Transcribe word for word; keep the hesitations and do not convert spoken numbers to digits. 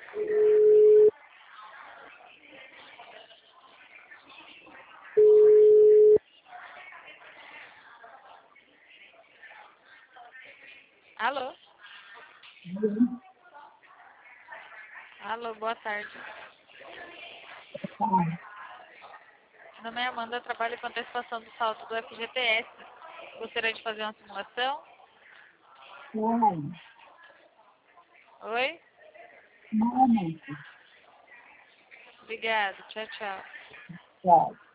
Alô? Alô, boa tarde. Meu nome é Amanda, eu trabalho com antecipação do saldo do F G T S. Gostaria de fazer uma simulação? Não, Oi? não, não. Obrigada, tchau, tchau. Tchau.